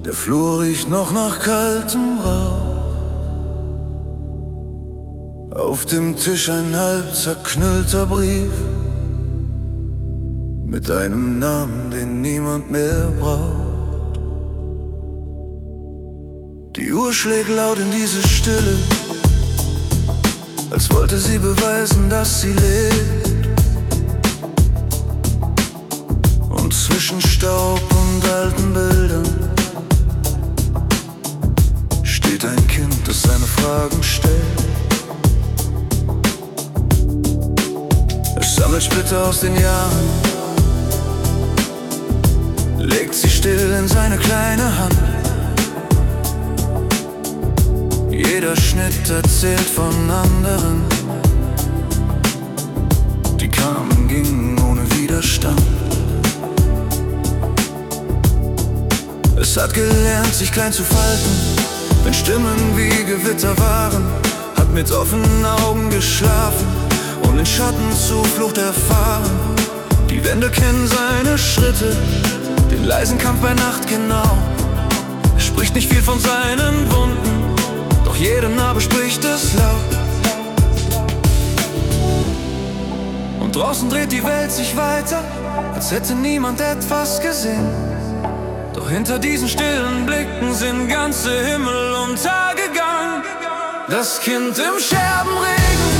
Der Flur riecht noch nach kaltem Rauch. Auf dem Tisch ein halb zerknüllter Brief mit einem Namen, den niemand mehr braucht. Die Uhr schlägt laut in diese Stille, als wollte sie beweisen, dass sie lebt. Und zwischen Staub und alten Bildern steht ein Kind, das seine Fragen stellt. Es sammelt Splitter aus den Jahren, legt sie still in seine kleine Hand. Jeder Schnitt erzählt von anderen, die kamen, gingen ohne Widerstand. Es hat gelernt, sich klein zu falten, wenn Stimmen wie Gewitter waren, hat mit offenen Augen geschlafen und in Schatten Zuflucht erfahren. Die Wände kennen seine Schritte, den leisen Kampf bei Nacht genau. Er spricht nicht viel von seinen Wunden, doch jede Narbe spricht es laut. Und draußen dreht die Welt sich weiter, als hätte niemand etwas gesehen. Doch hinter diesen stillen Blicken sind ganze Himmel untergegangen. Das Kind im Scherbenregen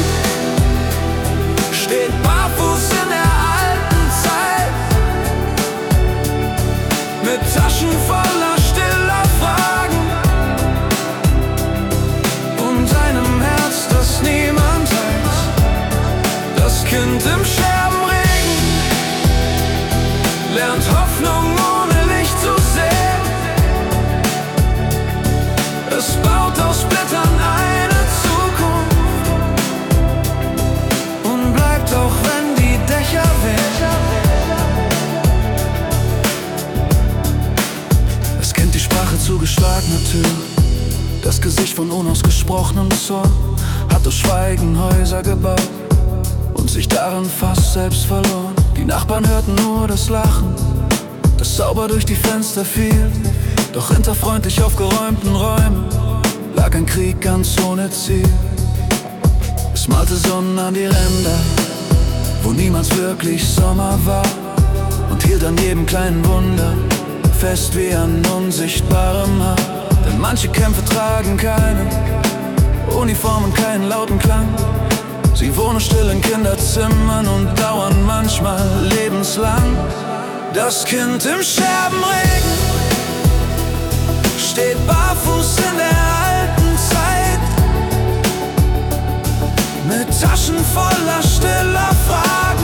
steht barfuß in der alten Zeit, mit Taschen voller stiller Fragen und einem Herz, das niemand heilt. Das Kind im Scherbenregen lernt Hoffnung ohne Licht zu sehen. Es baut aus Blättern eine Zukunft und bleibt, auch wenn die Dächer wehen. Es kennt die Sprache zugeschlagener Türen, das Gesicht von unausgesprochenem Zorn, hat aus Schweigen Häuser gebaut und sich darin fast selbst verloren. Die Nachbarn hörten nur das Lachen, das sauber durch die Fenster fiel. Doch hinter freundlich aufgeräumten Räumen lag ein Krieg ganz ohne Ziel. Es malte Sonnen an die Ränder, wo niemals wirklich Sommer war, und hielt an jedem kleinen Wunder fest wie an unsichtbarem Haar. Denn manche Kämpfe tragen keine Uniformen, keinen lauten Klang. Sie wohnen still in Kinderzimmern und dauern manchmal lebenslang. Das Kind im Scherbenregen steht barfuß in der alten Zeit, mit Taschen voller stiller Fragen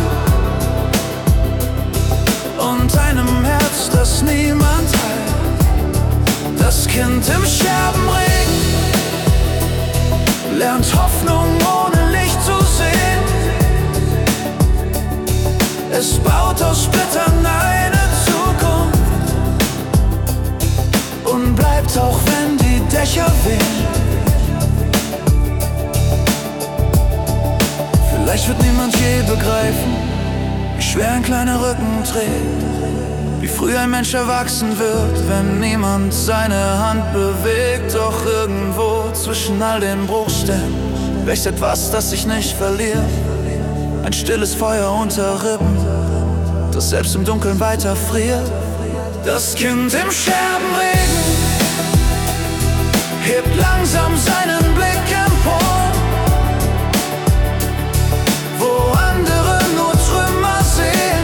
und einem Herz, das niemand heilt. Das Kind im Scherbenregen lernt Hoffnung ohne Licht zu sehen. Es baut aus Splittern eine Zukunft und bleibt, auch wenn die Dächer wehen. Vielleicht wird niemand je begreifen, wie schwer ein kleiner Rücken trägt, wie früh ein Mensch erwachsen wird, wenn niemand seine Hand bewegt. Doch irgendwo zwischen all den Bruchstellen wächst etwas, das sich nicht verliert. Ein stilles Feuer unter Rippen, das selbst im Dunkeln weiter friert. Das Kind im Scherbenregen hebt langsam seinen Blick empor, wo andere nur Trümmer sehen,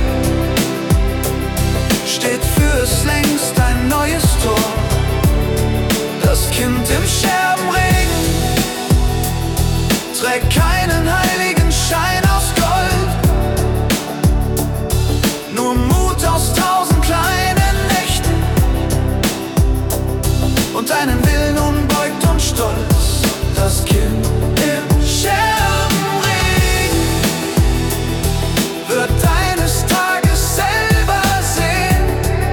steht für es längst ein neues Tor. Das Kind im Scherbenregen trägt keinen heiligen Schein aus Gold, nur Mut aus 1000 kleinen Nächten und einen Willen unbeugt und stolz. Das Kind im Scherbenregen wird eines Tages selber sehen,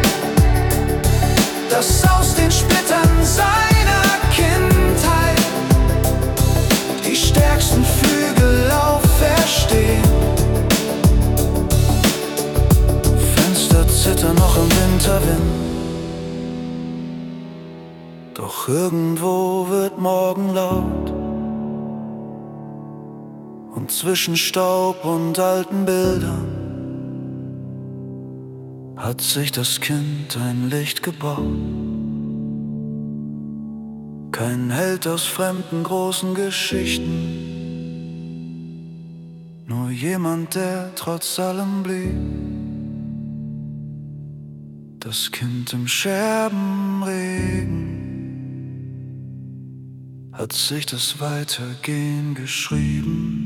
dass aus den Splittern seiner Kindheit die stärksten Flügel auferstehen. Fenster zittern noch im Winterwind, Doch irgendwo wird morgen laut, und zwischen Staub und alten Bildern hat sich das Kind ein Licht gebaut. Kein Held aus fremden großen Geschichten, nur jemand, der trotz allem blieb. Das Kind im Scherbenregen hat sich das Weitergehen geschrieben.